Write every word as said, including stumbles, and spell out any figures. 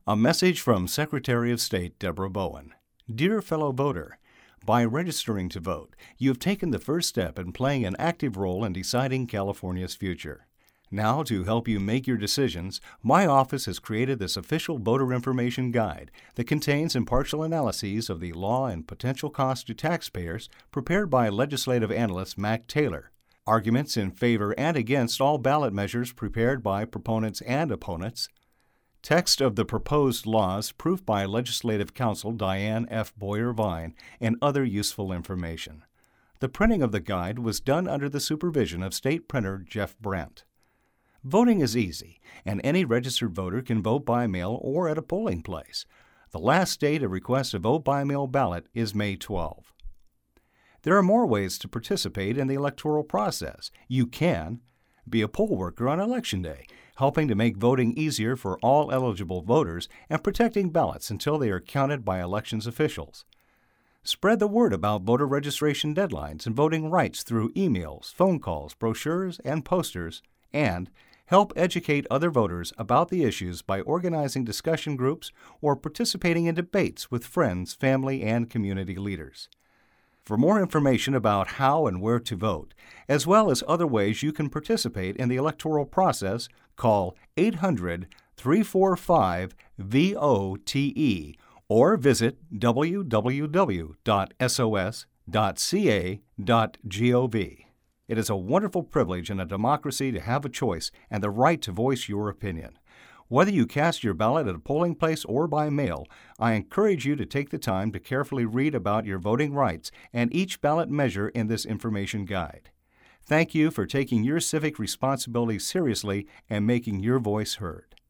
A message from Secretary of State Deborah Bowen. Dear fellow voter, by registering to vote, you have taken the first step in playing an active role in deciding California's future. Now, to help you make your decisions, my office has created this official voter information guide that contains impartial analyses of the law and potential costs to taxpayers prepared by legislative analyst Mac Taylor, arguments in favor and against all ballot measures prepared by proponents and opponents, text of the proposed laws proofed by Legislative Counsel Diane F. Boyer-Vine, and other useful information. The printing of the guide was done under the supervision of State Printer Jeff Brandt. Voting is easy, and any registered voter can vote by mail or at a polling place. The last day to request a vote-by-mail ballot is May twelfth. There are more ways to participate in the electoral process. You can be a poll worker on Election Day, helping to make voting easier for all eligible voters and protecting ballots until they are counted by elections officials. Spread the word about voter registration deadlines and voting rights through emails, phone calls, brochures, and posters, and help educate other voters about the issues by organizing discussion groups or participating in debates with friends, family, and community leaders. For more information about how and where to vote, as well as other ways you can participate in the electoral process, call eight hundred, three four five, V O T E or visit w w w dot s o s dot c a dot gov. It is a wonderful privilege in a democracy to have a choice and the right to voice your opinion. Whether you cast your ballot at a polling place or by mail, I encourage you to take the time to carefully read about your voting rights and each ballot measure in this information guide. Thank you for taking your civic responsibility seriously and making your voice heard.